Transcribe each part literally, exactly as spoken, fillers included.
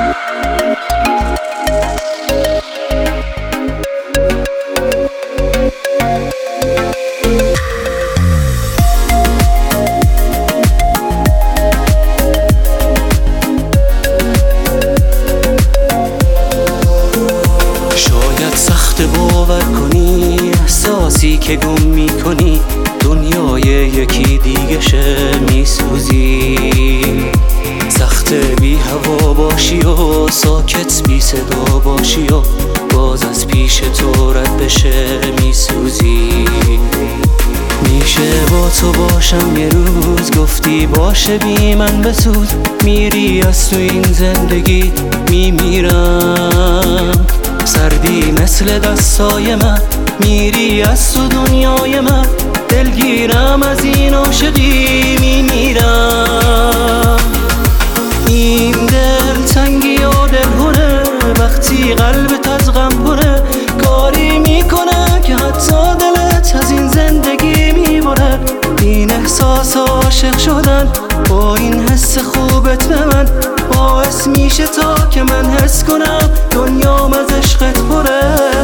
باور کنی احساسی که گم میکنی دنیای یکی دیگه شه میسوزی. سخت بی هوا باشی و ساکت بی صدا باشی و باز از پیش تو رد بشه میسوزی. میشه با تو باشم یه روز، گفتی باشه بی من بسوز. میری از تو این زندگی میمیرم، سردی مثل دستای من. میری از تو دنیای من، دلگیرم از این عاشقی میمیرم. این دل تنگی و دلهوره، وقتی قلبت از غم پره. کاری میکنه که حتی دلت از این زندگی میبره. این احساس عاشق شدن با این حس خوبت به من باعث میشه تا که من حس کنم دنیام از عشقت پره.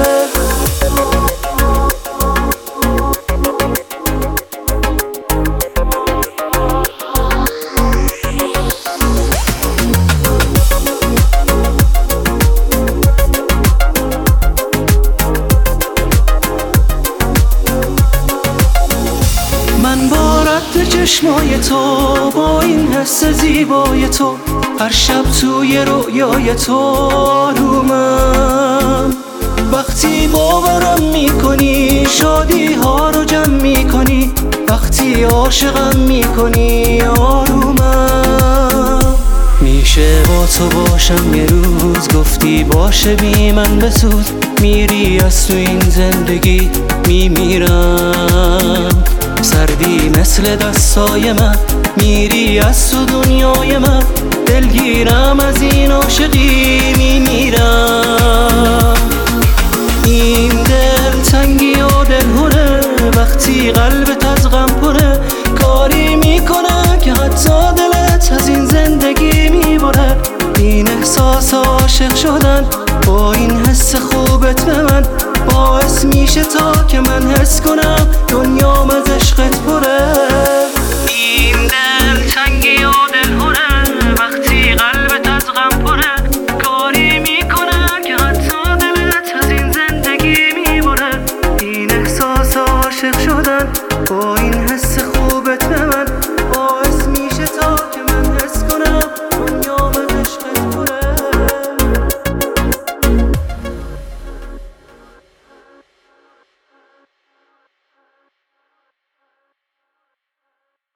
من با رد چشمای تو، با این حس زیبای تو، هر شب توی رویای تو آرومم. وقتی باورم میکنی شادی ها رو جمع میکنی، وقتی عاشقم میکنی آرومم. میشه با تو باشم یه روز، گفتی باشه بی من بسوز. میری از تو این زندگی میمیرم، سردی مثل دستای من. میری از تو دنیای من، دلگیرم از این عاشقی میمیرم. این دل تنگی و دلهوره، وقتی قلبت از غم پره. کاری میکنه که حتی دلت از این زندگی میبره. این احساس عاشق شدن با این حس خوبت به من باعث میشه تا که من حس کنم